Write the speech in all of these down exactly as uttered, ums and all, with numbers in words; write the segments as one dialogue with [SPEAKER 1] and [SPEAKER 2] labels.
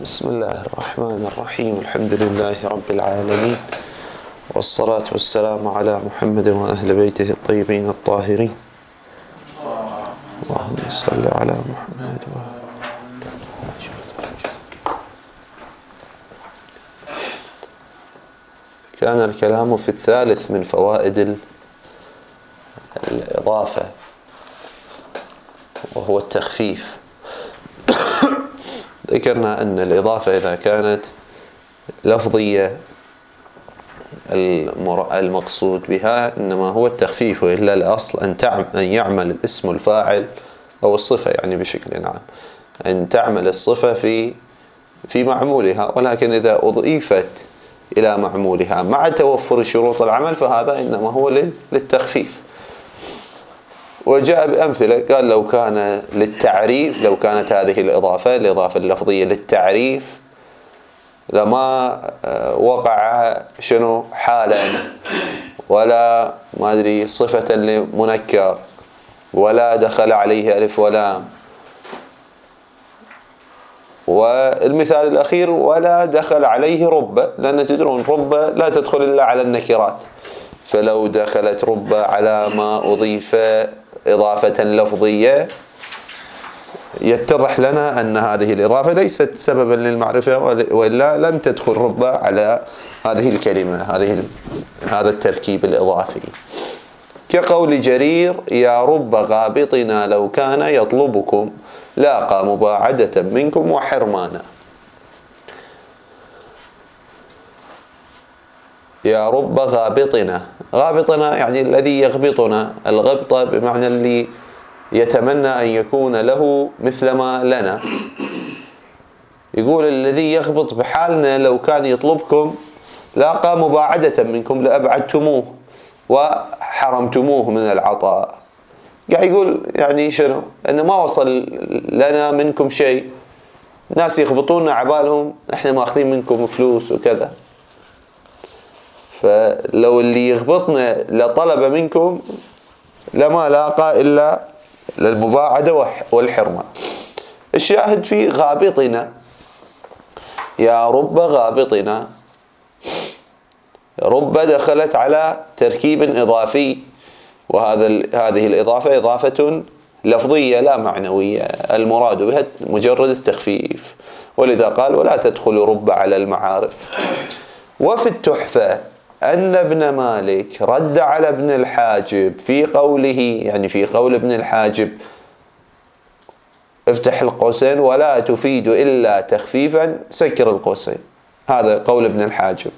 [SPEAKER 1] بسم الله الرحمن الرحيم. الحمد لله رب العالمين، والصلاة والسلام على محمد وأهل بيته الطيبين الطاهرين. اللهم صل على محمد وآل. كان الكلام في الثالث من فوائد الإضافة، وهو التخفيف. ذكرنا أن الإضافة إذا كانت لفظية المقصود بها إنما هو التخفيف، وإلا الأصل أن أن يعمل الاسم الفاعل أو الصفة، يعني بشكل عام أن تعمل الصفة في في معمولها، ولكن إذا أضيفت إلى معمولها مع توفر شروط العمل فهذا إنما هو للتخفيف. وجاء بأمثلة، قال لو كان للتعريف، لو كانت هذه الإضافة الإضافة اللفظية للتعريف لما وقع شنو حالا ولا ما أدري صفة لمنكر ولا دخل عليه ألف ولام. والمثال الأخير ولا دخل عليه رب، لأن تدرون رب لا تدخل إلا على النكرات، فلو دخلت رب على ما أضيف إضافة لفظية يتضح لنا أن هذه الإضافة ليست سببا للمعرفة، وإلا لم تدخل رب على هذه الكلمة، هذه هذا التركيب الإضافي. كقول جرير: يا رب غابطنا لو كان يطلبكم لاقى مباعدة منكم وحرمانا. يا رب غابطنا، غابطنا يعني الذي يغبطنا، الغبطة بمعنى اللي يتمنى أن يكون له مثل ما لنا. يقول الذي يغبط بحالنا لو كان يطلبكم لاقى مباعدة منكم، لأبعدتموه وحرمتموه من العطاء. قاعد يقول يعني شنو؟ أنه ما وصل لنا منكم شيء، ناس يغبطوننا عبالهم احنا ماخذين منكم فلوس وكذا، فلو اللي يغبطنا لطلب منكم لما لاقى إلا للمباعدة والحرمان. الشاهد في غابطنا، يا رب غابطنا، رب دخلت على تركيب إضافي، وهذا هذه الإضافة إضافة لفظية لا معنوية، المراد بها مجرد التخفيف، ولذا قال ولا تدخل رب على المعارف. وفي التحفة أن ابن مالك رد على ابن الحاجب في قوله، يعني في قول ابن الحاجب افتح القوسين ولا تفيد إلا تخفيفا سكر القوسين، هذا قول ابن الحاجب،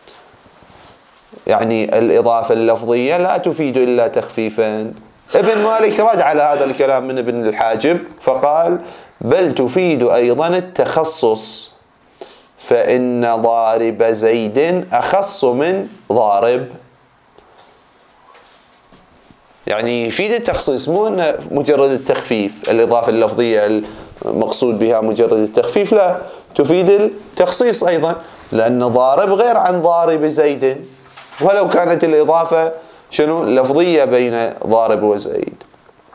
[SPEAKER 1] يعني الإضافة اللفظية لا تفيد إلا تخفيفا. ابن مالك رد على هذا الكلام من ابن الحاجب فقال بل تفيد أيضا التخصص، فإن ضارب زيد أخص من ضارب. يعني يفيد التخصيص، مو أنه مجرد التخفيف. الإضافة اللفظية المقصود بها مجرد التخفيف، لا، تفيد التخصيص أيضا، لأن ضارب غير عن ضارب زيد، ولو كانت الإضافة شنو لفظية بين ضارب وزيد.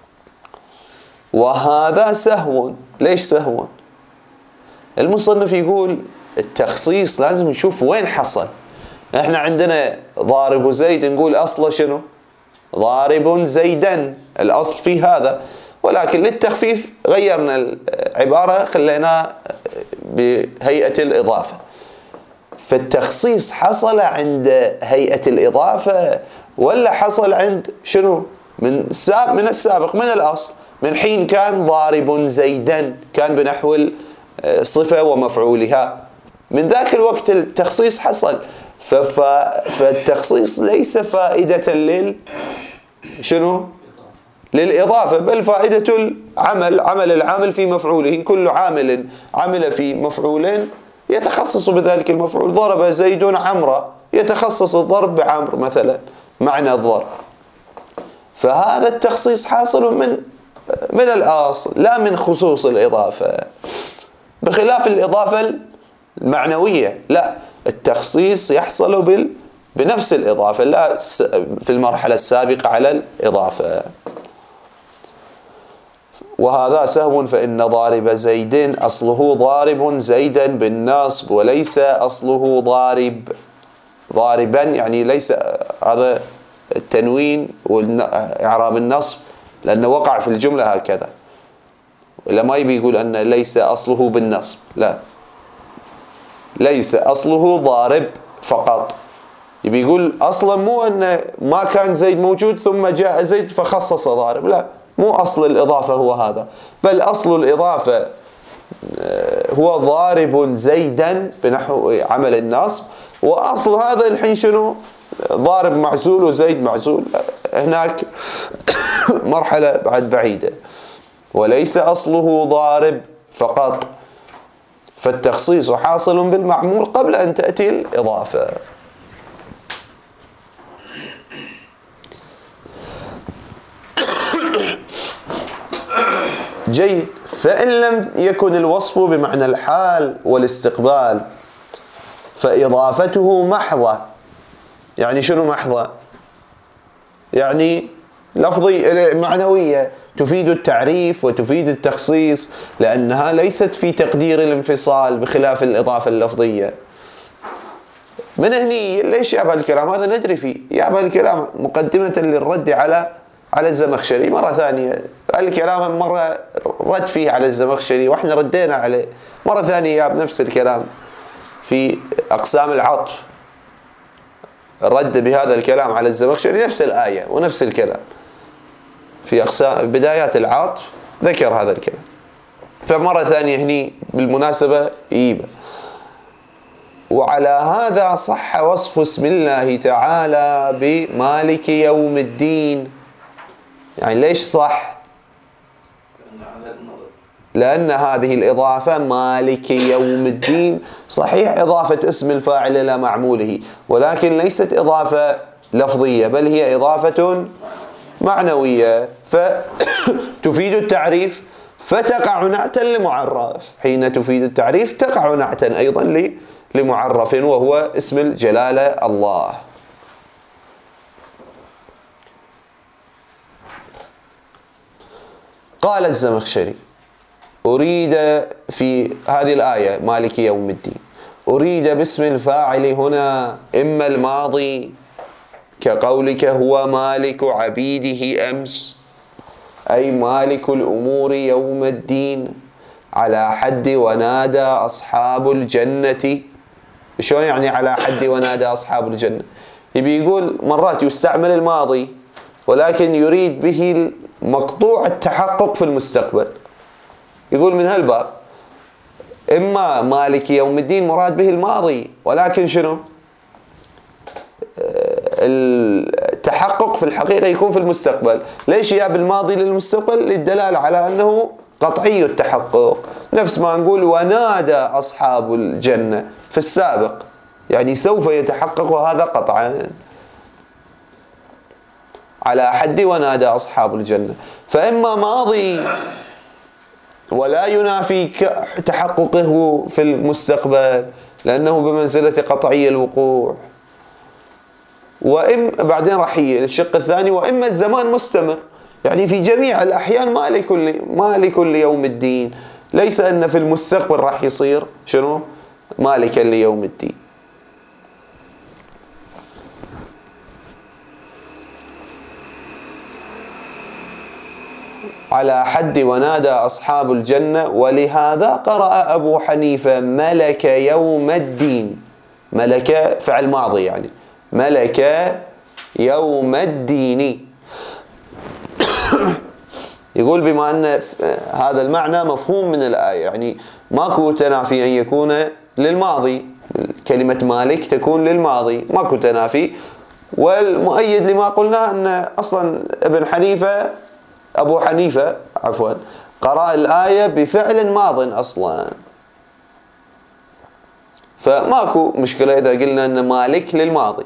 [SPEAKER 1] وهذا سهو. ليش سهو؟ المصنف يقول التخصيص لازم نشوف وين حصل. احنا عندنا ضارب زيد نقول أصله شنو؟ ضارب زيدا، الأصل في هذا، ولكن للتخفيف غيرنا العبارة خلينا بهيئة الإضافة. فالتخصيص حصل عند هيئة الإضافة ولا حصل عند شنو؟ من السابق من السابق من الأصل، من حين كان ضارب زيدا كان بنحو الصفة ومفعولها، من ذاك الوقت التخصيص حصل. فالتخصيص ليس فائدة لل شنو؟ للإضافة، بل فائدة العمل، عمل العامل في مفعوله. كل عامل عمل في مفعول يتخصص بذلك المفعول. ضرب زيد عمرا، يتخصص الضرب بعمر مثلا، معنى الضرب. فهذا التخصيص حاصل من من الأصل لا من خصوص الإضافة، بخلاف الإضافة المعنوية، لا، التخصيص يحصل بال بنفس الإضافة، لا في المرحلة السابقة على الإضافة. وهذا سهو فإن ضارب زيد أصله ضارب زيدا بالنصب وليس أصله ضارب ضاربا، يعني ليس هذا التنوين وإعراب النصب لأنه وقع في الجملة هكذا، إلا ما يبي يقول أن ليس أصله بالنصب، لا، ليس أصله ضارب فقط. يبي يقول أصلا مو أن ما كان زيد موجود ثم جاء زيد فخصص ضارب، لا، مو أصل الإضافة هو هذا، بل أصل الإضافة هو ضارب زيدا بنحو عمل النصب، وأصل هذا الحين شنو؟ ضارب معزول وزيد معزول، هناك مرحلة بعد بعيدة. وليس أصله ضارب فقط، فالتخصيص حاصل بالمعمول قبل أن تأتي الإضافة. جيد. فإن لم يكن الوصف بمعنى الحال والاستقبال فإضافته محضة. يعني شنو محضة؟ يعني لفظي معنوية، تفيد التعريف وتفيد التخصيص، لأنها ليست في تقدير الانفصال بخلاف الإضافة اللفظية. من هني ليش يابها الكلام هذا ندري فيه، يابها الكلام مقدمة للرد على على الزمخشري مرة ثانية. الكلام مرة رد فيه على الزمخشري واحنا ردينا عليه، مرة ثانية ياب نفس الكلام في أقسام العطف، رد بهذا الكلام على الزمخشري نفس الآية ونفس الكلام في أقسام بدايات العطف ذكر هذا الكلام. فمرة ثانية هني بالمناسبة يجيبه. وعلى هذا صح وصف اسم الله تعالى بمالك يوم الدين. يعني ليش صح؟ لأن هذه الإضافة مالك يوم الدين صحيح إضافة اسم الفاعل إلى معموله، ولكن ليست إضافة لفظية بل هي إضافة معنوية، فتفيد التعريف فتقع نعتا لمعرف. حين تفيد التعريف تقع نعتا أيضا لمعرف وهو اسم الجلالة الله. قال الزمخشري: أريد في هذه الآية مالك يوم الدين أريد باسم الفاعل هنا إما الماضي كقولك هو مالك عبيده أمس، أي مالك الأمور يوم الدين، على حد ونادى أصحاب الجنة. شو يعني على حد ونادى أصحاب الجنة؟ يبي يقول مرات يستعمل الماضي ولكن يريد به مقطوع التحقق في المستقبل. يقول من هالباب إما مالك يوم الدين مراد به الماضي، ولكن شنو؟ التحقق في الحقيقة يكون في المستقبل. ليش جاب الماضي للمستقبل؟ للدلالة على أنه قطعي التحقق، نفس ما نقول ونادى أصحاب الجنة في السابق، يعني سوف يتحقق هذا قطعا، على حد ونادى أصحاب الجنة. فإما ماضي ولا ينافي تحققه في المستقبل لأنه بمنزلة قطعي الوقوع، وإم بعدين راح يجي الشق الثاني وإما الزمان مستمر، يعني في جميع الأحيان ما لكل ما لكل يوم الدين، ليس أن في المستقبل راح يصير شنو؟ مالكا ليوم الدين. على حد ونادى أصحاب الجنة. ولهذا قرأ أبو حنيفة ملك يوم الدين، ملك فعل ماضي يعني ملك يوم الدين. يقول بما أن هذا المعنى مفهوم من الآية، يعني ماكو تنافي أن يكون للماضي، كلمة مالك تكون للماضي، ماكو تنافي. والمؤيد لما قلنا أن أصلا ابن حنيفة أبو حنيفة عفوا قرأ الآية بفعل ماض أصلا، فماكو مشكلة إذا قلنا أن مالك للماضي.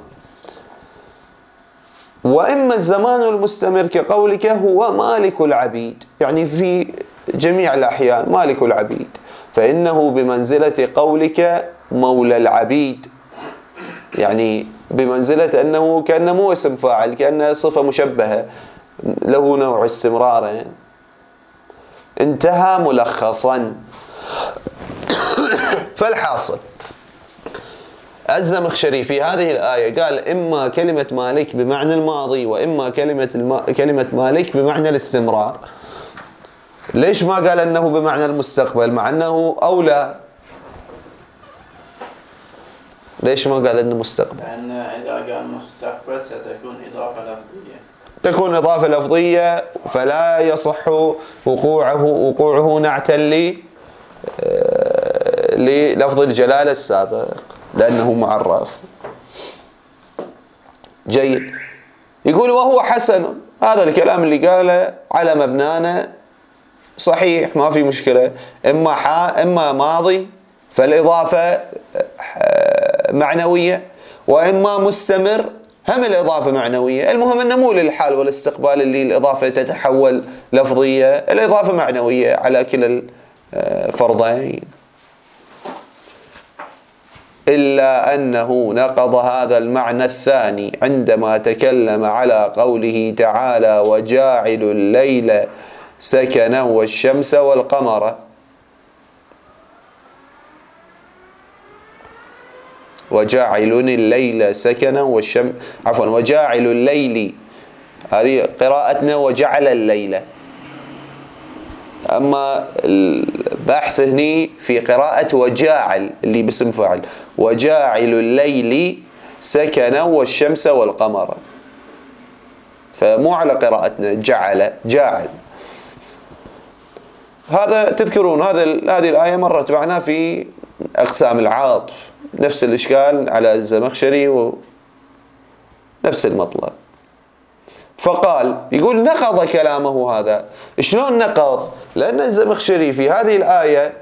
[SPEAKER 1] وإما الزمان المستمر كقولك هو مالك العبيد، يعني في جميع الأحيان مالك العبيد، فإنه بمنزلة قولك مولى العبيد، يعني بمنزلة أنه كأنه مو اسم فاعل، كأنه صفة مشبهة له نوع استمرار. انتهى ملخصا. فالحاصل الزمخشري في هذه الآية قال إما كلمة مالك بمعنى الماضي وإما كلمة الم... كلمة مالك بمعنى الاستمرار. ليش ما قال أنه بمعنى المستقبل مع أنه أولى؟ ليش ما قال أنه مستقبل؟
[SPEAKER 2] لأن إذا قال مستقبل ستكون إضافة لفظية،
[SPEAKER 1] تكون إضافة لفظية فلا يصح وقوعه وقوعه نعتا لي للفظ الجلالة السابق لأنه معرف. جيد. يقول وهو حسن، هذا الكلام اللي قاله على مبنانا صحيح ما في مشكلة، إما حا إما ماضي فالإضافة معنوية، وإما مستمر هم الإضافة معنوية. المهم أنه مو للحال والاستقبال اللي الإضافة تتحول لفظية، الإضافة معنوية على كلا الفرضين. إلا أنه نقض هذا المعنى الثاني عندما تكلم على قوله تعالى وجاعل الليل سكنا والشمس والقمر. وجاعل الليل سكنا والشمس عفوا وجاعل الليل، هذه قراءتنا وجعل الليل. أما البحث هني في قراءة وجاعل اللي باسم فاعل، وجاعل الليل سكنا والشمس والقمر، فمو على قراءتنا جعل جاعل. هذا تذكرون هذا هذه الآية مرت معنا في أقسام العاطف، نفس الإشكال على الزمخشري ونفس المطلب. فقال يقول نقض كلامه هذا. شلون نقض؟ لأن الزمخشري في هذه الآية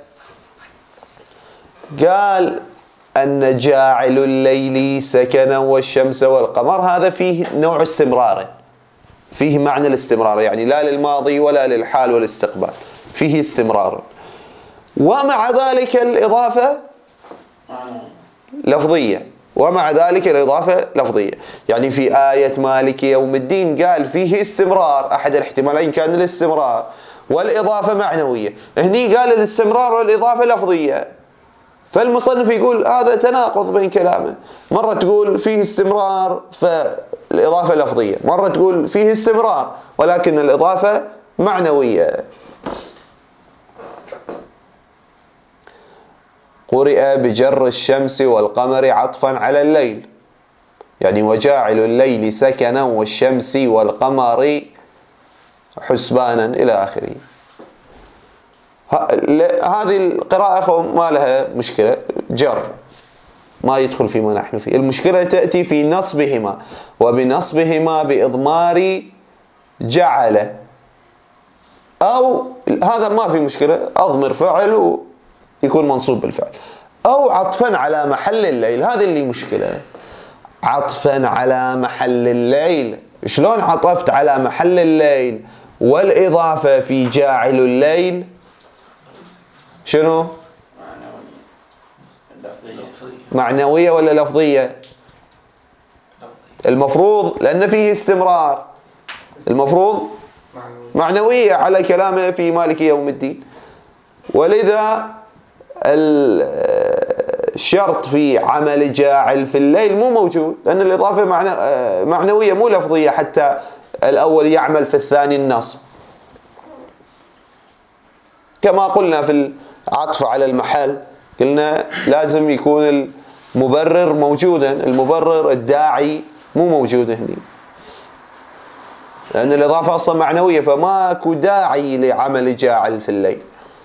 [SPEAKER 1] قال أن جاعل الليل سكنا والشمس والقمر هذا فيه نوع استمرار، فيه معنى الاستمرار، يعني لا للماضي ولا للحال والاستقبال، فيه استمرار. ومع ذلك الإضافة لفظية، ومع ذلك الإضافة لفظية. يعني في آية مالك يوم الدين قال فيه استمرار، أحد الاحتمالين كان الاستمرار والإضافة معنوية، هني قال الاستمرار والإضافة لفظية. فالمصنف يقول هذا تناقض بين كلامه، مرة تقول فيه استمرار فالإضافة لفظية، مرة تقول فيه استمرار ولكن الإضافة معنوية. قرئ بجر الشمس والقمر عطفا على الليل، يعني وجاعل الليل سكنا والشمس والقمر حسبانا إلى آخره. هذه القراءة ما لها مشكلة، جر ما يدخل فيما نحن فيه. المشكلة تأتي في نصبهما، وبنصبهما بإضمار جعل، أو هذا ما في مشكلة أضمر فعل ويكون منصوب بالفعل، أو عطفا على محل الليل، هذه اللي مشكلة. عطفا على محل الليل، شلون عطفت على محل الليل والإضافة في جاعل الليل شنو؟ معنوية ولا لفظية؟ المفروض لأن فيه استمرار، المفروض معنوية على كلامه في مالك يوم الدين. ولذا الشرط في عمل جاعل في الليل مو موجود، لأن الإضافة معنوية مو لفظية حتى الأول يعمل في الثاني النصب. كما قلنا في العطف على المحل قلنا لازم يكون المبرر موجودا، المبرر الداعي مو موجود هنا، لأن الإضافة أصلا معنوية فماكو داعي لعمل جاعل في الليل.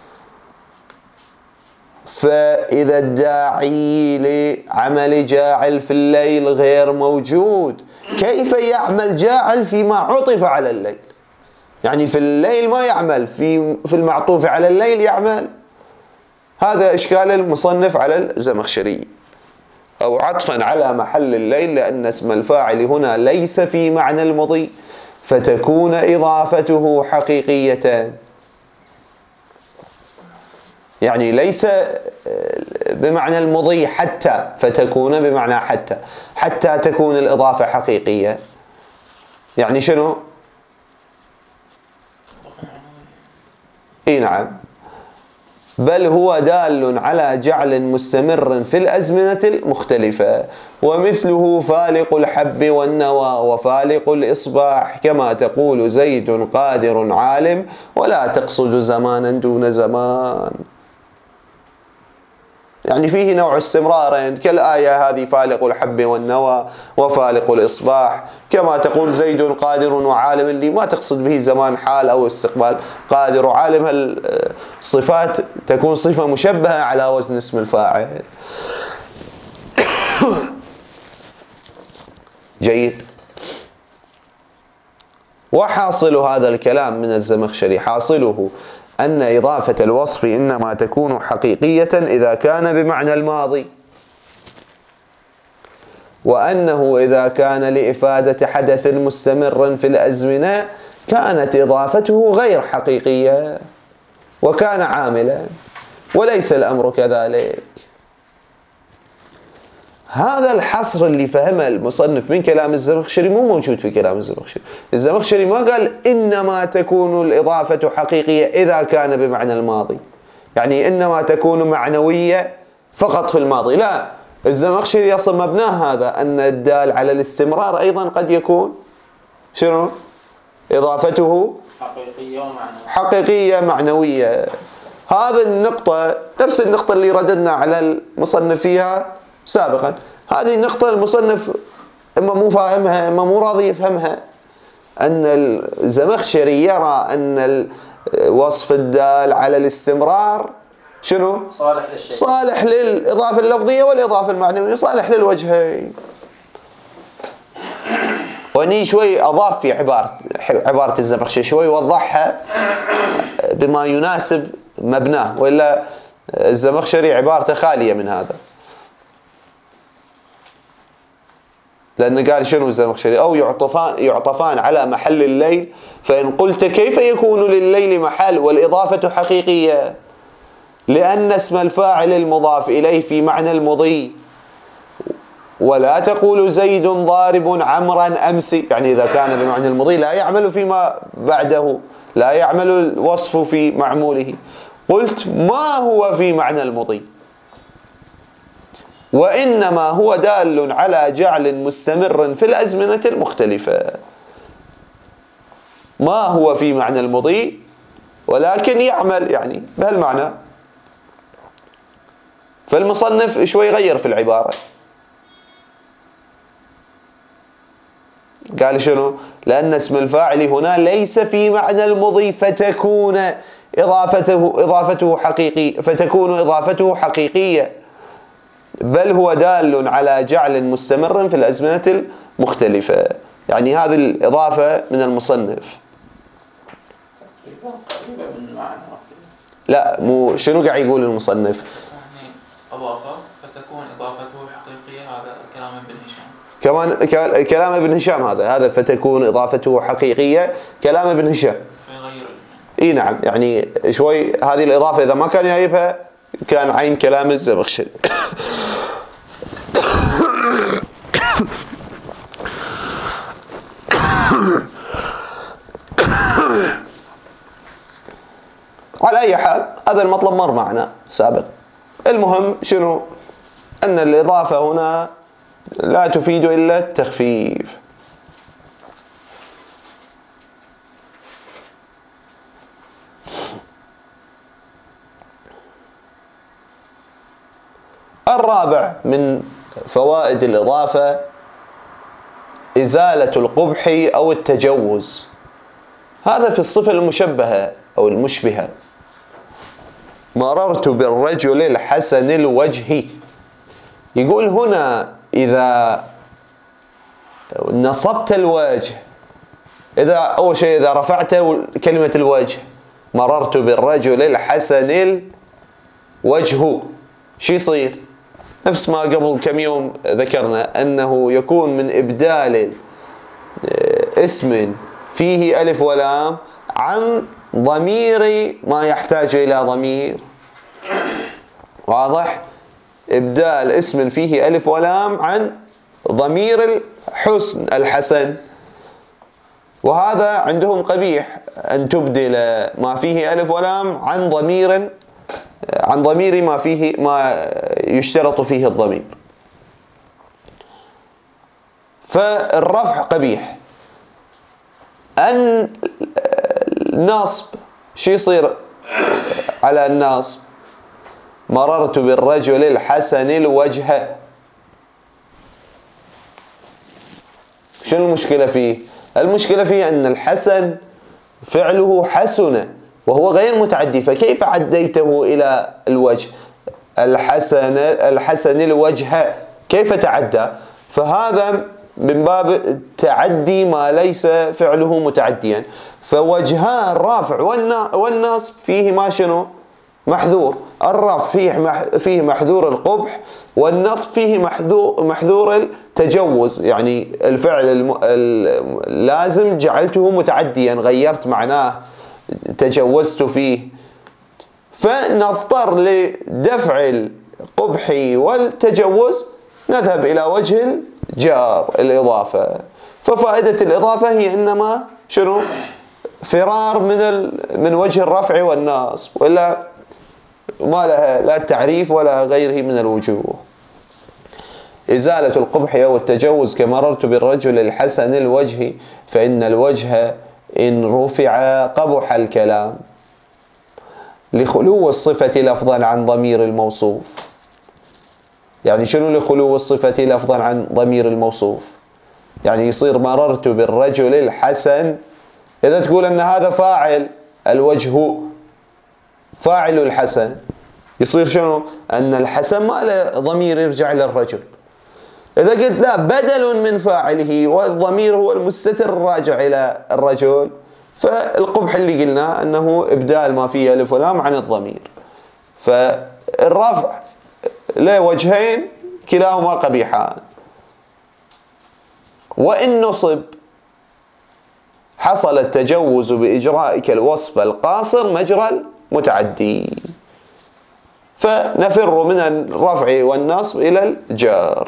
[SPEAKER 1] فإذا الداعي لعمل جاعل في الليل غير موجود كيف يعمل جاعل فيما عطف على الليل؟ يعني في الليل ما يعمل، في في المعطوف على الليل يعمل. هذا إشكال المصنف على الزمخشري. أو عطفا على محل الليل لأن اسم الفاعل هنا ليس في معنى المضي فتكون إضافته حقيقية، يعني ليس بمعنى المضي حتى فتكون بمعنى حتى، حتى تكون الإضافة حقيقية. يعني شنو؟ اي نعم، بل هو دال على جعل مستمر في الأزمنة المختلفة، ومثله فالق الحب والنوى وفالق الإصباح، كما تقول زيد قادر عالم ولا تقصد زمانا دون زمان. يعني فيه نوع استمرار كالآية هذه فالق الحب والنوى وفالق الإصباح، كما تقول زيد قادر وعالم، اللي ما تقصد به زمان حال أو استقبال. قادر وعالم هالصفات تكون صفة مشبهة على وزن اسم الفاعل. جيد. وحاصل هذا الكلام من الزمخشري، حاصله أن إضافة الوصف إنما تكون حقيقية إذا كان بمعنى الماضي، وأنه إذا كان لإفادة حدث مستمر في الأزمنة كانت إضافته غير حقيقية وكان عاملا، وليس الأمر كذلك. هذا الحصر اللي فهمه المصنف من كلام الزمخشري مو موجود في كلام الزمخشري. الزمخشري ما قال إنما تكون الإضافة حقيقية إذا كان بمعنى الماضي، يعني إنما تكون معنوية فقط في الماضي، لا. الزمخشري أصلا مبناه هذا أن الدال على الاستمرار أيضا قد يكون شنو؟ إضافته
[SPEAKER 2] حقيقية ومعنوية. حقيقية
[SPEAKER 1] معنوية. هذا النقطة نفس النقطة اللي رددنا على المصنف فيها سابقا. هذه النقطة المصنف إما مو فاهمها إما مو راضي يفهمها، أن الزمخشري يرى أن وصف الدال على الاستمرار شنو؟
[SPEAKER 2] صالح للشيء،
[SPEAKER 1] صالح للإضافة اللفظية والإضافة المعنوية، صالح للوجهين. واني شوي أضاف في عبارة عبارة الزمخشري، شوي وضحها بما يناسب مبناه، وإلا الزمخشري عبارته خالية من هذا. لأن قال شنو الزمخشري؟ أو يعطفان, يعطفان على محل الليل، فإن قلت كيف يكون لليل محل والإضافة حقيقية؟ لأن اسم الفاعل المضاف إليه في معنى المضي، ولا تقول زيد ضارب عمرا أمس، يعني إذا كان بمعنى المضي لا يعمل فيما بعده، لا يعمل الوصف في معموله. قلت ما هو في معنى المضي، وإنما هو دال على جعل مستمر في الأزمنة المختلفة. ما هو في معنى المضي ولكن يعمل يعني بهالمعنى. فالمصنف شوي غير في العبارة، قال شنو؟ لأن اسم الفاعل هنا ليس في معنى المضي فتكون إضافته إضافته حقيقي فتكون إضافته حقيقية، بل هو دال على جعل مستمر في الأزمنة المختلفة. يعني هذه الإضافة من المصنف. لا مو شنو قاعد يقول المصنف؟
[SPEAKER 3] يعني أضافة فتكون إضافته حقيقية، هذا كلام ابن هشام.
[SPEAKER 1] كمان كلام ابن هشام هذا هذا فتكون إضافته حقيقية، كلام ابن هشام.
[SPEAKER 3] فيغير.
[SPEAKER 1] اي نعم، يعني شوي هذه الإضافة إذا ما كان جايبها كان عين كلام الزمخشري. على أي حال هذا المطلب مر معنا سابقا. المهم شنو؟ أن الإضافة هنا لا تفيد إلا التخفيف. الرابع من فوائد الإضافة إزالة القبح أو التجوز. هذا في الصفة المشبهة أو المشبهة. مررت بالرجل الحسن الوجه. يقول هنا إذا نصبت الوجه، إذا أول شيء إذا رفعت كلمة الوجه، مررت بالرجل الحسن الوجه، شو يصير؟ نفس ما قبل كم يوم ذكرنا أنه يكون من إبدال اسم فيه ألف ولام عن ضمير ما يحتاج إلى ضمير. واضح؟ إبدال اسم فيه ألف ولام عن ضمير الحسن الحسن. وهذا عندهم قبيح أن تبدل ما فيه ألف ولام عن ضمير عن ضمير ما فيه ما يشترط فيه الضمير. فالرفع قبيح. أن النصب شو يصير على النصب؟ مررت بالرجل الحسن الوجه. شنو المشكلة فيه؟ المشكلة فيه أن الحسن فعله حسن وهو غير متعدي، فكيف عديته إلى الوجه؟ الحسن الحسن الوجه كيف تعدى؟ فهذا من باب تعدي ما ليس فعله متعديا. فوجها الرافع والنصب فيه ما شنو؟ محذور. الرفع فيه فيه محذور القبح، والنصب فيه محذور محذور التجوز، يعني الفعل اللازم جعلته متعديا، غيرت معناه، تجوزت فيه. فنضطر لدفع القبح والتجوز نذهب إلى وجه الجار الإضافة. ففائدة الإضافة هي إنما شنو؟ فرار من من وجه الرفع والنصب، ولا ما لها لا التعريف ولا غيره من الوجوه. إزالة القبح أو التجوز كمررت بالرجل الحسن الوجه، فإن الوجه إن رفع قبح الكلام لخلو الصفة لفظا عن ضمير الموصوف. يعني شنو لخلو الصفة لفظا عن ضمير الموصوف؟ يعني يصير مررت بالرجل الحسن، إذا تقول أن هذا فاعل الوجه فاعل الحسن، يصير شنو؟ أن الحسن ما له ضمير يرجع للرجل. إذا قلت لا، بدل من فاعله والضمير هو المستتر الراجع إلى الرجل، فالقبح اللي قلنا أنه إبدال ما فيه ألف ولام عن الضمير. فالرفع له وجهين كلاهما قبيحان. وإن نصب حصل التجوز بإجرائك الوصف القاصر مجرى المتعدي، فنفر من الرفع والنصب إلى الجار.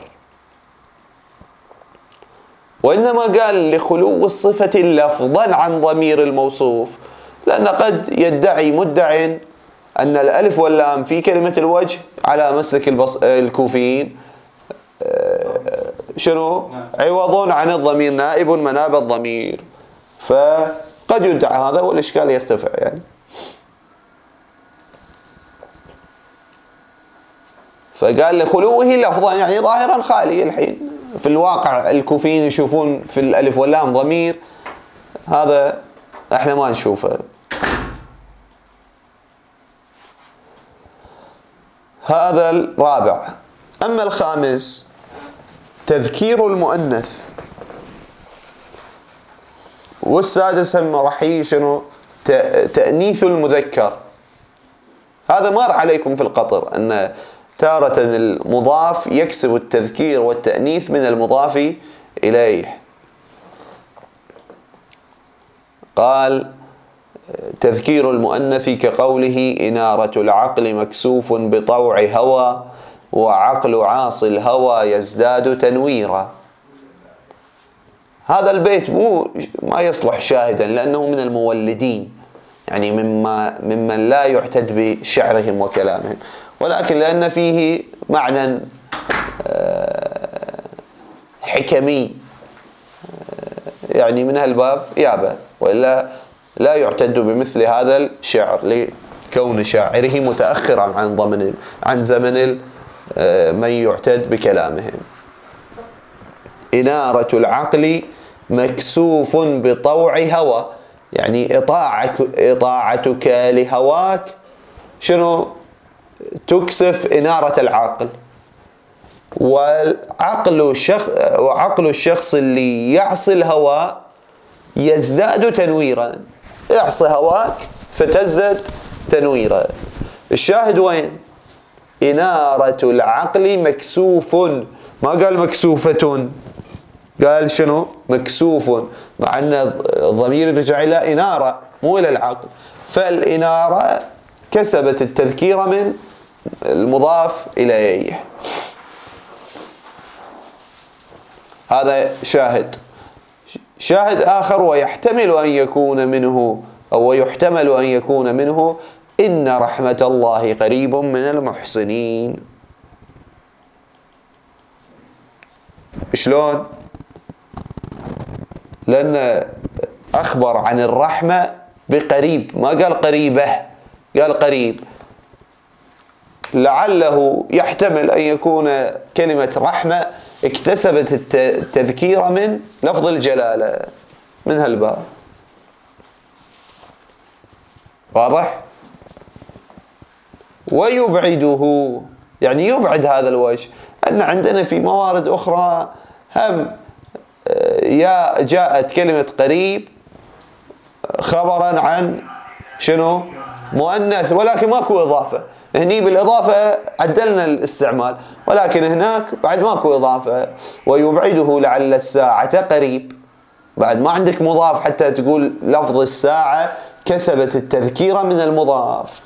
[SPEAKER 1] وإنما قال لخلو الصفة لفظا عن ضمير الموصوف، لأن قد يدعي مدع أن الألف واللام في كلمة الوجه على مسلك البص... الكوفيين شنو؟ عوض عن الضمير، نائب مناب الضمير. فقد يدعى هذا والإشكال يرتفع يعني. فقال لخلوه لفظا يعني ظاهرا خالي. الحين في الواقع الكوفيين يشوفون في الألف واللام ضمير، هذا احنا ما نشوفه. هذا الرابع. أما الخامس تذكير المؤنث، والسادس هم راح يجي شنو؟ تأنيث المذكر. هذا مر عليكم في القطر أن تارة المضاف يكسب التذكير والتأنيث من المضاف إليه. قال تذكير المؤنث كقوله إنارة العقل مكسوف بطوع هوى، وعقل عاصي الهوى يزداد تنويرا. هذا البيت مو ما يصلح شاهدا لأنه من المولدين، يعني مما ممن لا يعتد بشعرهم وكلامهم، ولكن لأن فيه معنى حكمي يعني من هالباب يابا، وإلا لا يعتد بمثل هذا الشعر لكون شاعره متأخرا عن ضمن عن زمن من يعتد بكلامهم. إنارة العقل مكسوف بطوع هوى، يعني إطاعك إطاعتك لهواك شنو؟ تكسف إنارة العقل. والعقل الشخص وعقل الشخص اللي يعصي الهوى يزداد تنويرا، اعصي هواك فتزداد تنويرا. الشاهد وين؟ إنارة العقل مكسوف، ما قال مكسوفة، قال شنو؟ مكسوف، مع أن الضمير يرجع إلى إنارة مو إلى العقل. فالإنارة كسبت التذكير من المضاف إليه. هذا شاهد. شاهد آخر ويحتمل أن يكون منه أو يحتمل أن يكون منه إن رحمة الله قريب من المحسنين. شلون؟ لأن أخبر عن الرحمة بقريب، ما قال قريبة، قال قريب. لعله يحتمل أن يكون كلمة رحمة اكتسبت التذكير من لفظ الجلالة من هالباب. واضح؟ ويبعده يعني يبعد هذا الوجه، أن عندنا في موارد أخرى هم يا جاءت كلمة قريب خبرا عن شنو؟ مؤنث، ولكن ماكو إضافة. هني بالإضافة عدلنا الاستعمال، ولكن هناك بعد ماكو إضافة. ويبعده لعل الساعة قريب، بعد ما عندك مضاف حتى تقول لفظ الساعة كسبت التذكير من المضاف،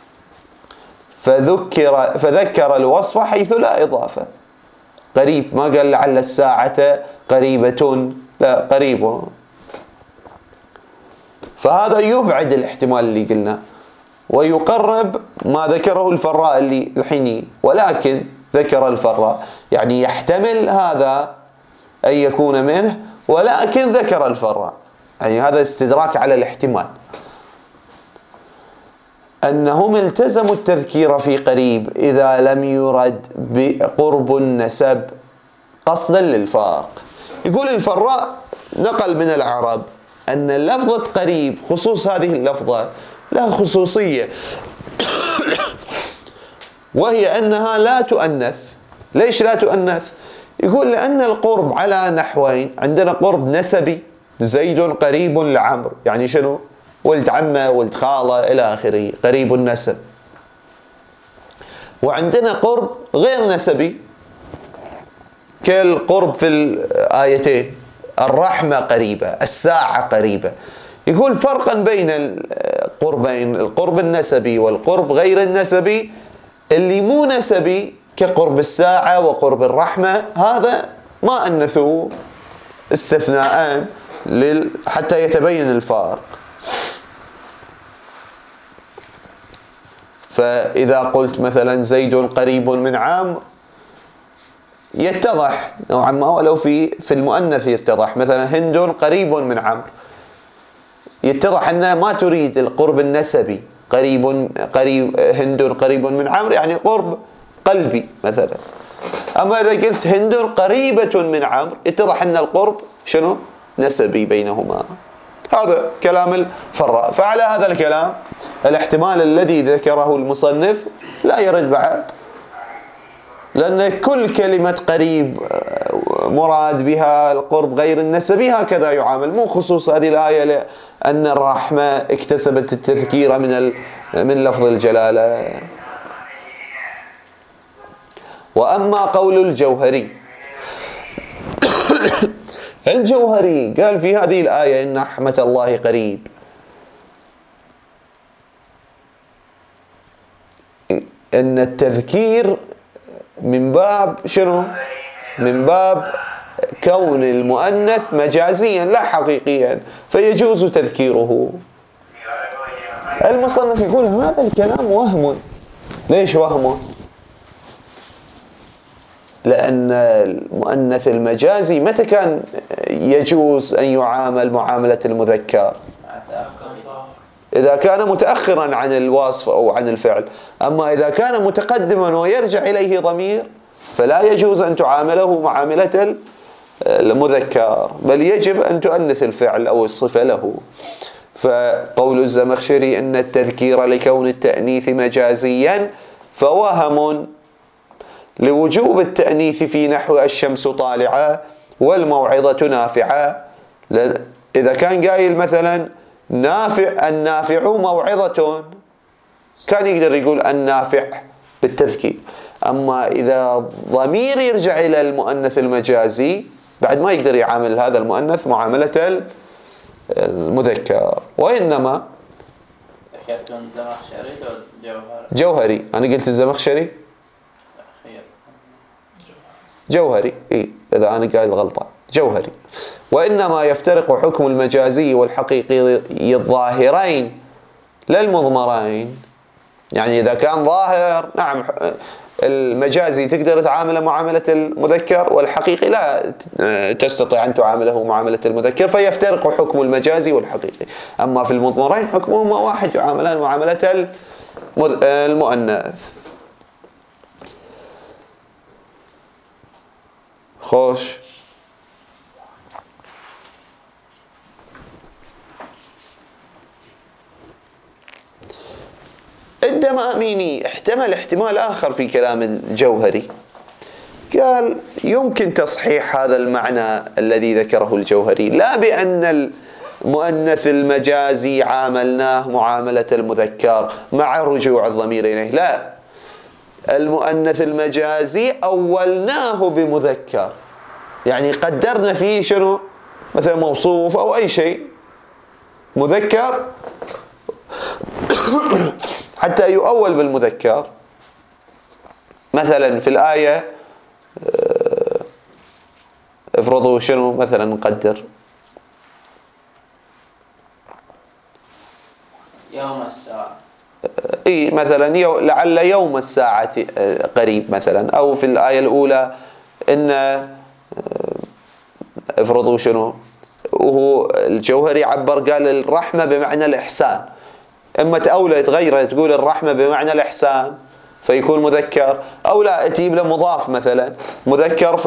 [SPEAKER 1] فذكر فذكر الوصف حيث لا إضافة. قريب، ما قال لعل الساعة قريبة، لا قريب. فهذا يبعد الاحتمال اللي قلنا، ويقرب ما ذكره الفراء اللي الحين، ولكن ذكر الفراء يعني يحتمل هذا أن يكون منه، ولكن ذكر الفراء، يعني هذا استدراك على الاحتمال. أنهم التزموا التذكير في قريب إذا لم يرد بقرب النسب قصدا للفارق. يقول الفراء نقل من العرب أن لفظة قريب، خصوص هذه اللفظة لها خصوصية، وهي أنها لا تؤنث. ليش لا تؤنث؟ يقول لأن القرب على نحوين، عندنا قرب نسبي، زيد قريب لعمرو، يعني شنو؟ ولد عمه، ولد خاله إلى آخره، قريب النسب. وعندنا قرب غير نسبي كالقرب في الآيتين، الرحمة قريبة، الساعة قريبة. يقول فرقا بين القربين، القرب النسبي والقرب غير النسبي، اللي مو نسبي كقرب الساعة وقرب الرحمة هذا ما أنثوا استثناءان حتى يتبين الفارق. فإذا قلت مثلا زيد قريب من عمرو يتضح نوعا ما، ولو في في المؤنث يتضح، مثلا هند قريب من عمرو، يتضح أنها ما تريد القرب النسبي، قريب قريب هند قريب من عمرو يعني قرب قلبي مثلا. أما إذا قلت هند قريبة من عمرو يتضح أن القرب شنو؟ نسبي بينهما. هذا كلام الفراء. فعلى هذا الكلام الاحتمال الذي ذكره المصنف لا يرد بعد، لأن كل كلمة قريب مراد بها القرب غير النسبي، هكذا يعامل، مو خصوص هذه الآية لأن الرحمة اكتسبت التذكير من من لفظ الجلالة. وأما قول الجوهري الجوهري قال في هذه الآية إن رحمة الله قريب، إن التذكير من باب شنو؟ من باب كون المؤنث مجازيا لا حقيقيا، فيجوز تذكيره. المصنف يقول هذا الكلام وهم. ليش وهم؟ لأن المؤنث المجازي متى كان يجوز أن يعامل معاملة المذكر؟ إذا كان متأخرا عن الوصف أو عن الفعل. أما إذا كان متقدما ويرجع إليه ضمير فلا يجوز أن تعامله معاملة المذكر، بل يجب أن تؤنث الفعل أو الصفة له. فقول الزمخشري إن التذكير لكون التأنيث مجازيا فوهم لوجوب التأنيث في نحو الشمس طالعة والموعظة نافعة. إذا كان قايل مثلا نافع النافع موعظة كان يقدر يقول النافع بالتذكير. أما إذا ضمير يرجع إلى المؤنث المجازي بعد ما يقدر يعامل هذا المؤنث معاملة المذكر. وإنما
[SPEAKER 2] ذكرتم زمخشري أو جوهري؟
[SPEAKER 1] جوهري. أنا قلت الزمخشري جوهري. إيه إذا أنا قايل غلطة جوهري. وإنما يفترق حكم المجازي والحقيقي الظاهرين لا المضمرين. يعني إذا كان ظاهر نعم المجازي تقدر تعامله معاملة المذكر، والحقيقي لا تستطيع أن تعامله معاملة المذكر، فيفترق حكم المجازي والحقيقي. أما في المضمرين حكمهما واحد، يعاملان معاملة المؤنث. خوش الدماميني احتمل احتمال آخر في كلام الجوهري، قال يمكن تصحيح هذا المعنى الذي ذكره الجوهري، لا بأن المؤنث المجازي عاملناه معاملة المذكر مع رجوع الضمير إليه، لا، المؤنث المجازي أولناه بمذكر، يعني قدرنا فيه شنو؟ مثلا موصوف أو أي شيء مذكر حتى يؤول بالمذكر. مثلا في الآية افرضوا شنو مثلا نقدر
[SPEAKER 2] يوم الساعة،
[SPEAKER 1] اي مثلا يو لعل يوم الساعة قريب مثلا، او في الآية الأولى ان افرضوا شنو، وهو الجوهري عبر قال الرحمة بمعنى الإحسان، اما تأولى تغيره تقول الرحمة بمعنى الإحسان فيكون مذكر، او لا تجيب له مضاف مثلا مذكر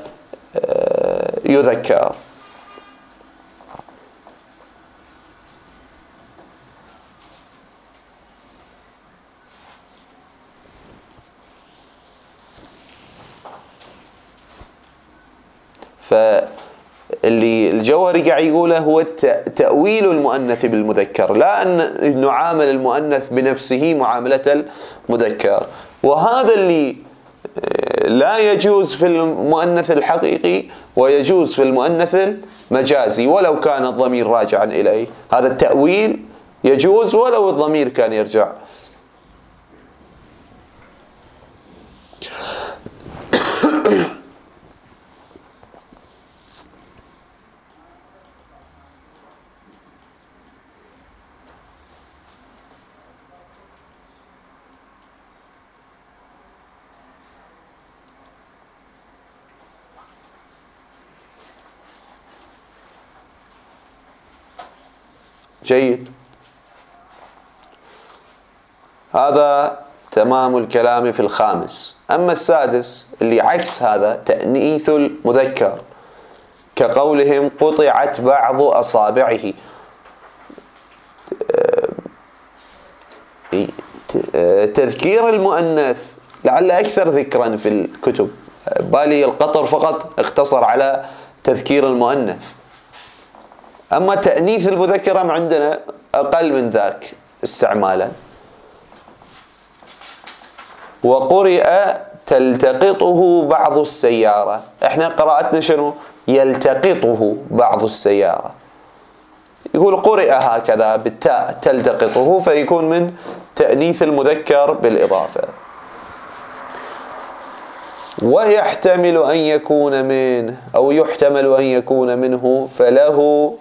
[SPEAKER 1] فيذكر. فاللي الجوهري قاعد يقوله هو تأويل المؤنث بالمذكر، لا أن نعامل المؤنث بنفسه معاملة المذكر. وهذا اللي لا يجوز في المؤنث الحقيقي ويجوز في المؤنث المجازي ولو كان الضمير راجعا إليه. هذا التأويل يجوز ولو الضمير كان يرجع. جيد، هذا تمام الكلام في الخامس. أما السادس اللي عكس هذا تأنيث المذكر، كقولهم قطعت بعض أصابعه، تذكير المؤنث لعل أكثر ذكرا في الكتب، بالي القطر فقط اختصر على تذكير المؤنث، أما تأنيث المذكر عندنا أقل من ذاك استعمالا. وقرئ تلتقطه بعض السيارة، احنا قراءتنا شنو؟ يلتقطه بعض السيارة، يقول قرئ هكذا بالتاء تلتقطه، فيكون من تأنيث المذكر بالإضافة. ويحتمل أن يكون منه أو يحتمل أن يكون منه فله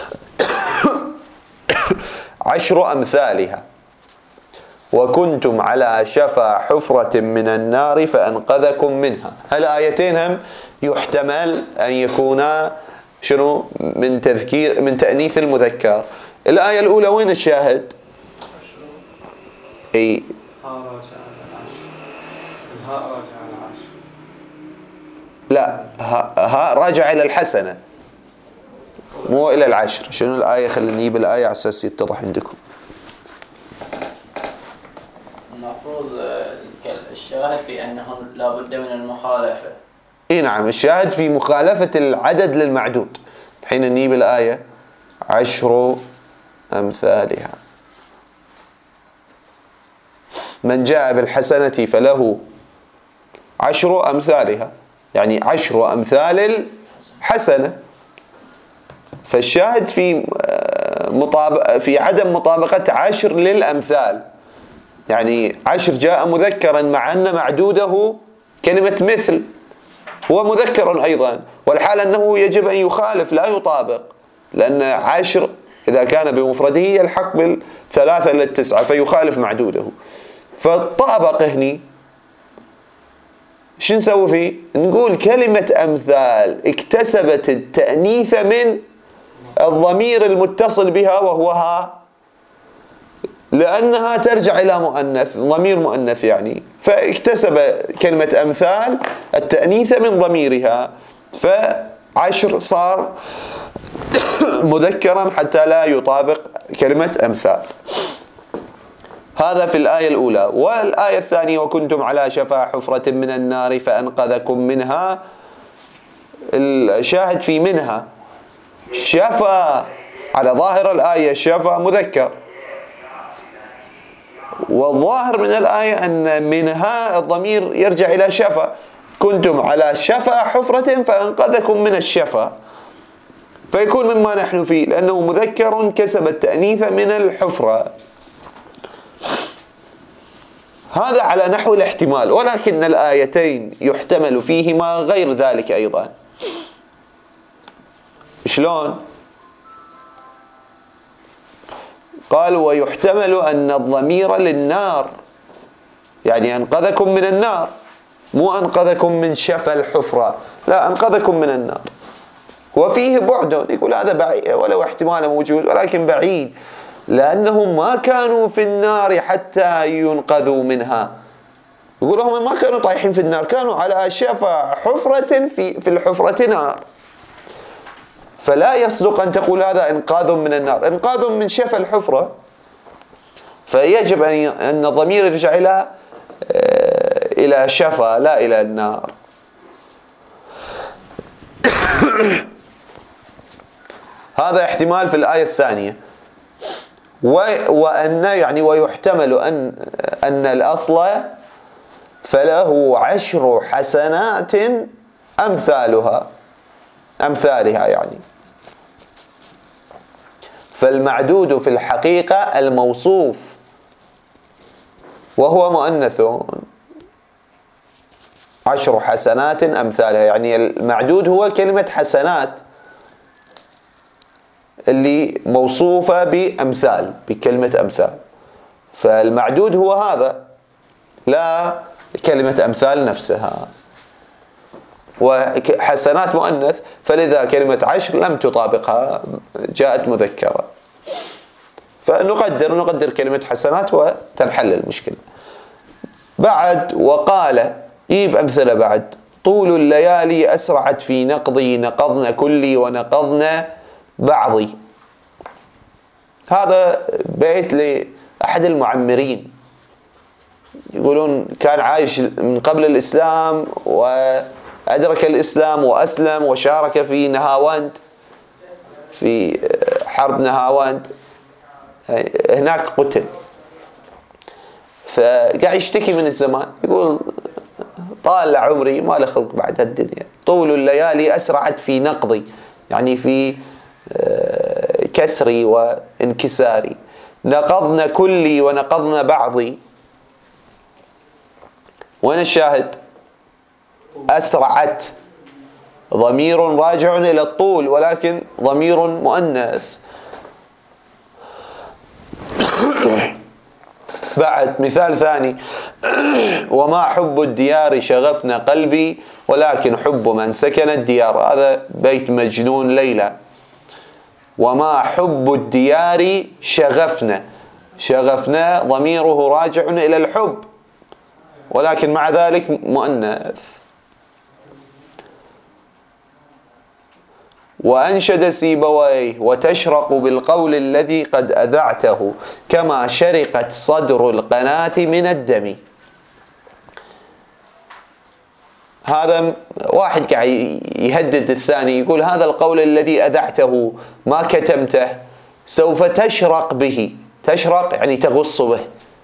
[SPEAKER 1] عشر أمثالها، وكنتم على شفا حفرة من النار فأنقذكم منها. هالآيتين هم يحتمل أن يكونا شنو من تذكير من تأنيث المذكر. الآية الأولى وين الشاهد؟ أي لا، ها راجع إلى الحسنة مو إلى العشر. شنو الآية؟ خلينا نجيب الآية على أساس يتضح عندكم.
[SPEAKER 2] المفروض الشاهد في أنه لا بد من المخالفة.
[SPEAKER 1] إيه نعم، الشاهد في مخالفة العدد للمعدود. الحين نجيب الآية عشر أمثالها، من جاء بالحسنة فله عشر أمثالها، يعني عشر أمثال الحسنة. فالشاهد في مطابق في عدم مطابقة عشر للأمثال، يعني عشر جاء مذكرا مع أن معدوده كلمة مثل، هو مذكر أيضا، والحال أنه يجب أن يخالف لا يطابق، لأن عشر إذا كان بمفرده يلحق بالثلاثة للتسعة فيخالف معدوده. فالطابق هني شو نسوي فيه؟ نقول كلمة أمثال اكتسبت التأنيث من الضمير المتصل بها وهو ها، لأنها ترجع إلى مؤنث، ضمير مؤنث يعني، فاكتسب كلمة أمثال التأنيث من ضميرها، فعشر صار مذكرا حتى لا يطابق كلمة أمثال. هذا في الآية الأولى. والآية الثانية وكنتم على شفا حفرة من النار فأنقذكم منها، الشاهد في منها شفا، على ظاهر الآية شفا مذكر، والظاهر من الآية أن منها الضمير يرجع إلى شفا، كنتم على شفا حفرة فأنقذكم من الشفا، فيكون مما نحن فيه، لأنه مذكر كسب التأنيث من الحفرة. هذا على نحو الاحتمال، ولكن الآيتين يحتمل فيهما غير ذلك أيضا. شلون؟ قال ويحتمل أن الضمير للنار، يعني أنقذكم من النار، مو أنقذكم من شفا الحفرة، لا، أنقذكم من النار. وفيه بعد، يقول هذا بعيد ولو احتمال موجود ولكن بعيد، لأنهم ما كانوا في النار حتى ينقذوا منها. يقول هم ما كانوا طايحين في النار، كانوا على شفا حفرة في في الحفرة نار، فلا يصدق أن تقول هذا إنقاذ من النار، إنقاذ من شفا الحفرة، فيجب أن الضمير يرجع إلى إلى شفا لا إلى النار. هذا احتمال في الآية الثانية. وأن يعني ويحتمل أن أن الأصل فله عشر حسنات أمثالها أمثالها يعني، فالمعدود في الحقيقة الموصوف وهو مؤنث، عشر حسنات أمثالها، يعني المعدود هو كلمة حسنات اللي موصوفة بأمثال، بكلمة أمثال، فالمعدود هو هذا لا كلمة أمثال نفسها، وحسنات مؤنث، فلذا كلمة عشر لم تطابقها، جاءت مذكرة، فنقدر نقدر كلمة حسنات وتنحل المشكلة. بعد وقال يجيب أمثلة بعد، طول الليالي أسرعت في نقضي، نقضن كلي ونقضن بعضي. هذا بيت لأحد المعمرين، يقولون كان عايش من قبل الإسلام وأدرك الإسلام وأسلم وشارك في نهاوند، في حرب نهاوند، هناك قتل، فقاعد يشتكي من الزمان، يقول طال عمري ما له خلق بعد هالدنيا، طول الليالي أسرعت في نقضي، يعني في كسري وانكساري، نقضنا كلي ونقضنا بعضي. وين الشاهد؟ أسرعت ضمير راجع إلى الطول ولكن ضمير مؤنث. بعد مثال ثاني، وما حب الديار شغفنا قلبي ولكن حب من سكن الديار. هذا بيت مجنون ليلى. وما حب الديار شغفنا، شغفنا ضميره راجع إلى الحب ولكن مع ذلك مؤنث. وأنشد سيبويه وتشرق بالقول الذي قد أذعته كما شرقت صدر القناة من الدم. هذا واحد قاعد يهدد الثاني، يقول هذا القول الذي أذعته ما كتمته سوف تشرق به، تشرق يعني تغص به،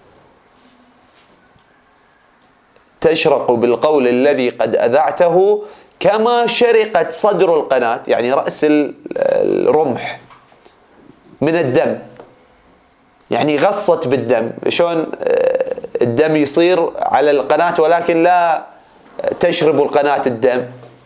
[SPEAKER 1] تشرق بالقول الذي قد أذعته كما شرقت صدر القناة، يعني رأس الرمح من الدم، يعني غصت بالدم. شلون الدم يصير على القناة ولكن لا تشرب القناة الدم،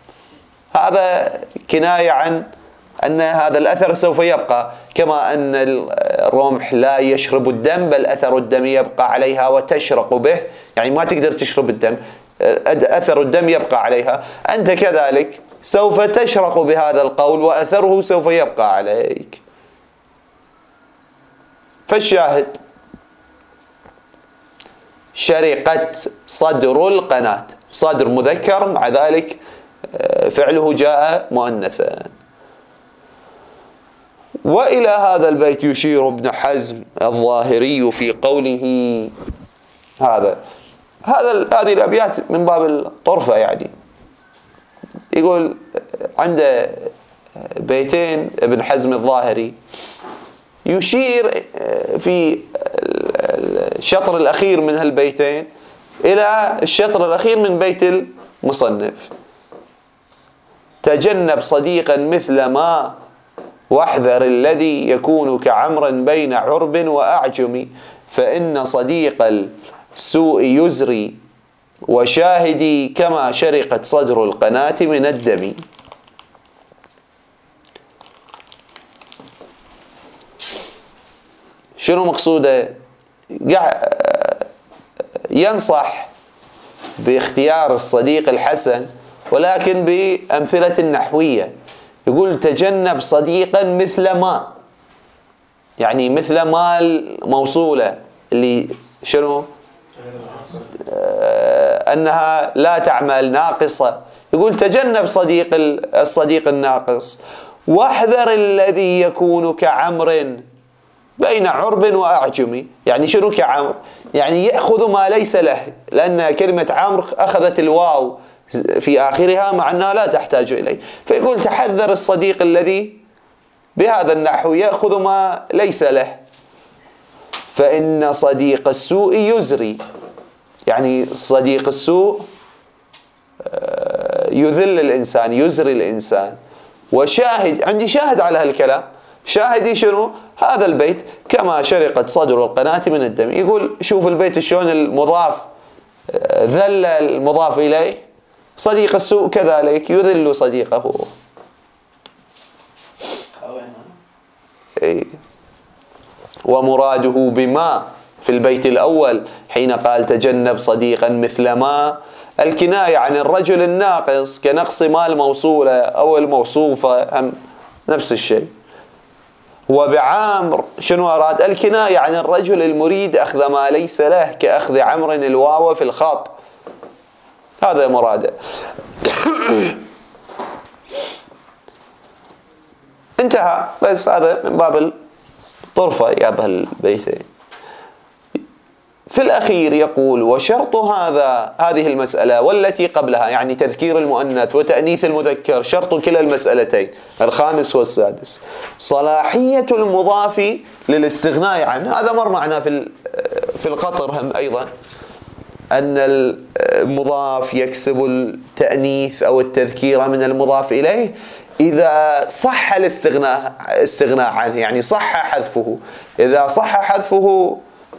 [SPEAKER 1] هذا كناية عن أن هذا الأثر سوف يبقى، كما أن الرمح لا يشرب الدم بل أثر الدم يبقى عليها وتشرق به، يعني ما تقدر تشرب الدم، أثر الدم يبقى عليها. أنت كذلك سوف تشرق بهذا القول وأثره سوف يبقى عليك. فالشاهد شرقت صدر القناة، صدر مذكر مع ذلك فعله جاء مؤنثا. وإلى هذا البيت يشير ابن حزم الظاهري في قوله هذا هذا هذه الأبيات من باب الطرفة، يعني يقول عنده بيتين ابن حزم الظاهري يشير في الشطر الأخير من هالبيتين إلى الشطر الأخير من بيت المصنف: تجنب صديقا مثل ما واحذر الذي يكون كعمر بين عرب وأعجم، فإن صديق السوء يزري وشاهدي كما شرقت صدر القناة من الدم. شنو مقصوده؟ ينصح باختيار الصديق الحسن ولكن بأمثلة نحوية. يقول تجنب صديقا مثل ما، يعني مثل ما الموصولة اللي شنو؟ آه أنها لا تعمل ناقصة. يقول تجنب صديق الصديق الناقص، واحذر الذي يكون كعمر بين عرب وأعجم. يعني شنو كعمر؟ يعني يأخذ ما ليس له، لأن كلمة عمرو أخذت الواو في آخرها مع أنها لا تحتاج إليه. فيقول تحذر الصديق الذي بهذا النحو يأخذ ما ليس له، فإن صديق السوء يزري، يعني صديق السوء يذل الإنسان يزري الإنسان. وشاهد، عندي شاهد على هالكلام، شاهدي شنو؟ هذا البيت كما شرقت صدر القناة من الدم. يقول شوف البيت شلون المضاف ذل المضاف إليه، صديق السوء كذلك يذل صديقه. إيه. ومراده بما في البيت الأول حين قال تجنب صديقا مثل ما، الكناية عن الرجل الناقص كنقص ما الموصولة أو الموصوفة، هم نفس الشيء. وبعامر شنو أراد؟ الكناية عن الرجل المريد أخذ ما ليس له كأخذ عمر الواو في الخط، هذا مراده. انتهى، بس هذا من باب الطرفة يا بهالبيتين. في الأخير يقول وشرط هذا هذه المسألة والتي قبلها، يعني تذكير المؤنث وتأنيث المذكر، شرط كلا المسألتين الخامس والسادس صلاحية المضاف للاستغناء عنه. هذا مر معنا في في القطر هم أيضا، أن المضاف يكسب التأنيث أو التذكير من المضاف إليه إذا صح الاستغناء استغناء عنه، يعني صح حذفه. إذا صح حذفه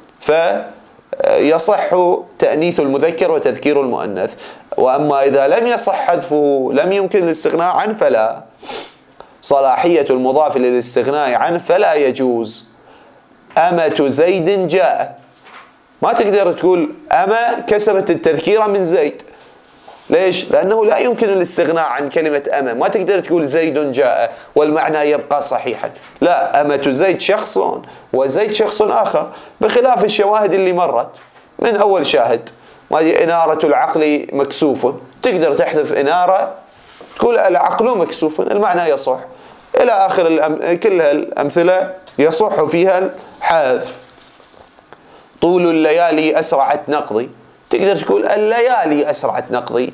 [SPEAKER 1] فيصح تأنيث المذكر وتذكير المؤنث، وأما إذا لم يصح حذفه لم يمكن الاستغناء عنه فلا. صلاحية المضاف للاستغناء عنه فلا يجوز. أمة زيد جاء، ما تقدر تقول أما كسبت التذكير من زيد. ليش؟ لأنه لا يمكن الاستغناء عن كلمة أما، ما تقدر تقول زيد جاء والمعنى يبقى صحيحا. لا، أمة زيد شخص وزيد شخص آخر، بخلاف الشواهد اللي مرت من أول شاهد. ما إنارة العقل مكسوف، تقدر تحذف إنارة تقول العقل مكسوف، المعنى يصح. إلى آخر الأم... كل الأمثلة يصح فيها الحذف. طول الليالي أسرعت نقضي، تقدر تقول الليالي أسرعت نقضي.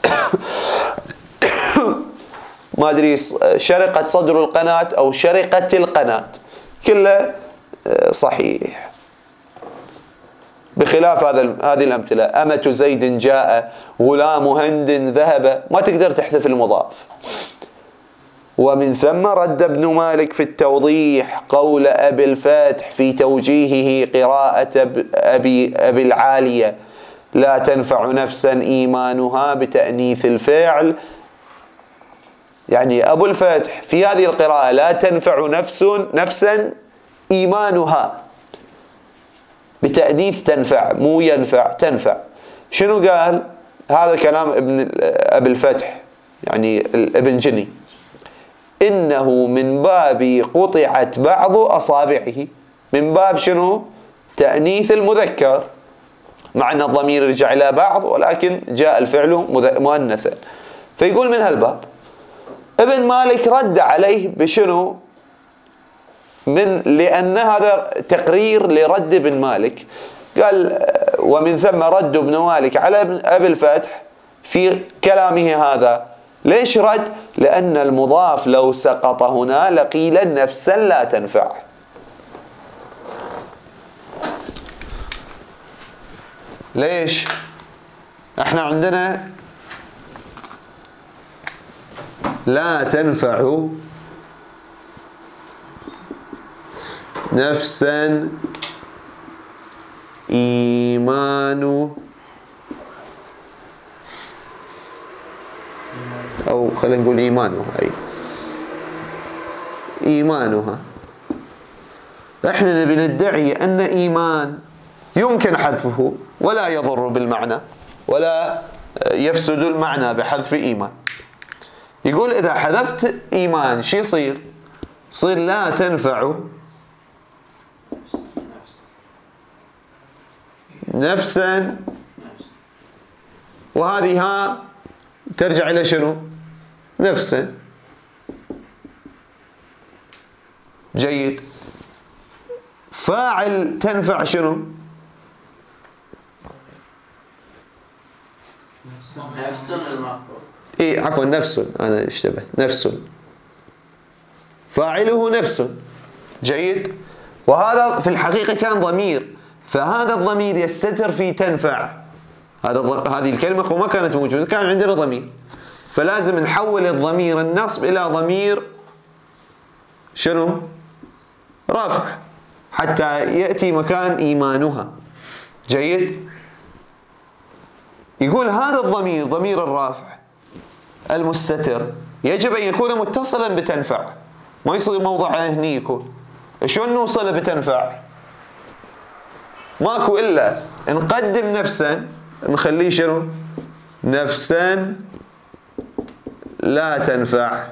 [SPEAKER 1] ما أدري شرقت صدر القناة أو شرقت القناة، كله صحيح. بخلاف هذا هذه الأمثلة أمة زيد جاء، غلام هند ذهب، ما تقدر تحذف المضاف. ومن ثم رد ابن مالك في التوضيح قول أبي الفاتح في توجيهه قراءة أبي, أبي العالية لا تنفع نفسا إيمانها بتأنيث الفعل يعني أبو الفتح في هذه القراءة لا تنفع نفس نفسا إيمانها، بتأنيث تنفع مو ينفع، تنفع. شنو قال؟ هذا كلام ابن أبي الفتح يعني ابن جني، إنه من باب قطعت بعض أصابعه، من باب شنو؟ تأنيث المذكر، مع أن الضمير يرجع إلى بعض ولكن جاء الفعل مؤنثا، فيقول من هالباب. ابن مالك رد عليه بشنو؟ من لأن هذا تقرير لرد ابن مالك، قال ومن ثم رد ابن مالك على أبي الفتح في كلامه هذا. ليش رد؟ لأن المضاف لو سقط هنا لقيل نفسا لا تنفع. ليش؟ احنا عندنا لا تنفع نفسا إيمان، أو خلينا نقول إيمانها، أي إيمانها. احنا نبي ندعي أن إيمان يمكن حذفه ولا يضر بالمعنى ولا يفسد المعنى بحذف إيمان. يقول إذا حذفت إيمان شو يصير؟ يصير لا تنفع نفسا، وهذه ها ترجع إلى شنو؟ نفسا. جيد. فاعل تنفع شنو؟
[SPEAKER 2] نفس المفعول.
[SPEAKER 1] إيه عفوا نفس، أنا اشتبه، نفس، فاعله نفس. جيد. وهذا في الحقيقة كان ضمير، فهذا الضمير يستتر في تنفع. هذا هذه الكلمة وما كانت موجودة، كان عندنا ضمير، فلازم نحول الضمير النصب إلى ضمير شنو؟ رفع، حتى يأتي مكان إيمانها. جيد. يقول هذا الضمير ضمير الرافع المستتر يجب أن يكون متصلا بتنفع، ما يصير موضعه هني يكون. شلون نوصله بتنفع؟ ماكو إلا نقدم نفسا، نخليه شنو؟ نفسا لا تنفع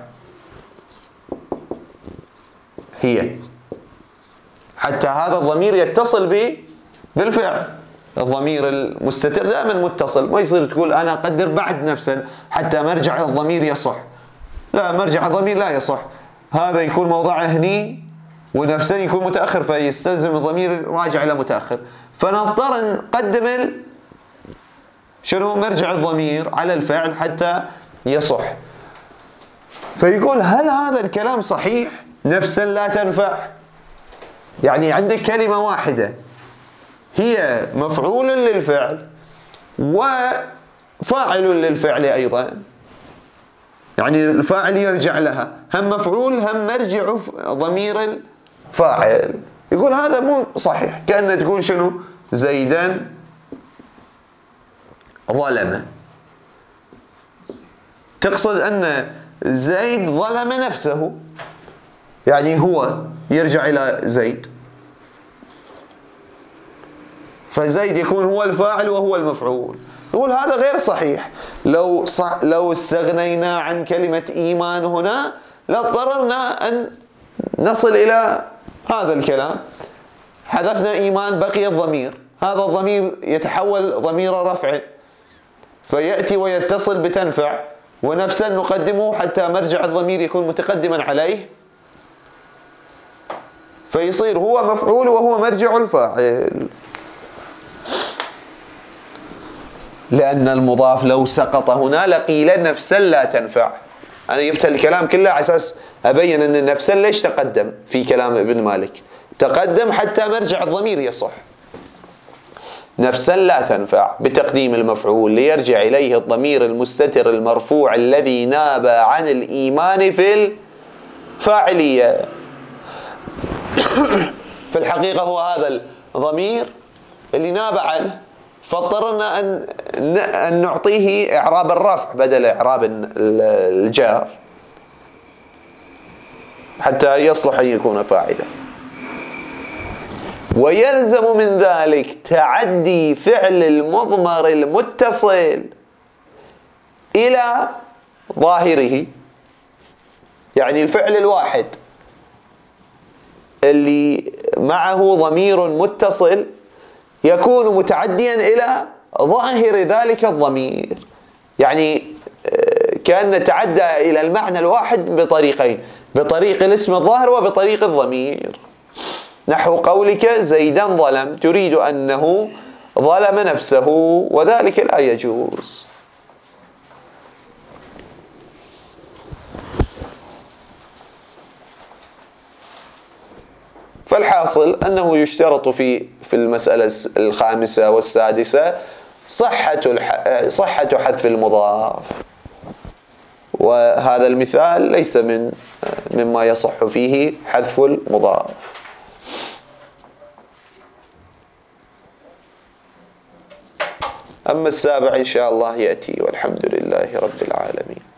[SPEAKER 1] هي، حتى هذا الضمير يتصل به بالفعل. الضمير المستتر دائما متصل، ما يصير تقول أنا أقدر بعد نفسا حتى مرجع الضمير يصح. لا، مرجع الضمير لا يصح، هذا يكون موضعه هني ونفسا يكون متأخر، فيستلزم الضمير راجع إلى متأخر، فنضطر نقدم ال... شنو؟ مرجع الضمير على الفعل حتى يصح. فيقول هل هذا الكلام صحيح؟ نفسا لا تنفع، يعني عندك كلمة واحدة هي مفعول للفعل وفاعل للفعل أيضا، يعني الفاعل يرجع لها، هم مفعول هم مرجع ضمير الفاعل. يقول هذا مو صحيح، كأنه تقول شنو؟ زيدا ظلم، تقصد أن زيد ظلم نفسه، يعني هو يرجع إلى زيد، فزيد يكون هو الفاعل وهو المفعول. يقول هذا غير صحيح. لو صح لو استغنينا عن كلمة إيمان هنا لاضطررنا أن نصل إلى هذا الكلام. حذفنا إيمان بقي الضمير، هذا الضمير يتحول ضمير رفع فيأتي ويتصل بتنفع، ونفسا نقدمه حتى مرجع الضمير يكون متقدما عليه، فيصير هو مفعول وهو مرجع الفاعل. لأن المضاف لو سقط هنا لقيل نفسا لا تنفع. أنا جبت الكلام كله على أساس أبين أن نفسا ليش تقدم في كلام ابن مالك، تقدم حتى مرجع الضمير يصح. نفسا لا تنفع بتقديم المفعول ليرجع إليه الضمير المستتر المرفوع الذي ناب عن الإيمان في الفاعلية. في الحقيقة هو هذا الضمير اللي ناب عنه، فاضطرنا أن أن نعطيه إعراب الرفع بدل إعراب الجار. حتى يصلح أن يكون فاعلا. ويلزم من ذلك تعدي فعل المضمر المتصل إلى ظاهره، يعني الفعل الواحد اللي معه ضمير متصل يكون متعديا إلى ظاهر ذلك الضمير، يعني كأن نتعدى إلى المعنى الواحد بطريقين، بطريق الاسم الظاهر وبطريق الضمير. نحو قولك زيدا ظلم، تريد أنه ظلم نفسه، وذلك لا يجوز. فالحاصل أنه يشترط في في المسألة الخامسة والسادسة صحة صحة حذف المضاف، وهذا المثال ليس من مما يصح فيه حذف المضاف. أما السابع إن شاء الله يأتي، والحمد لله رب العالمين.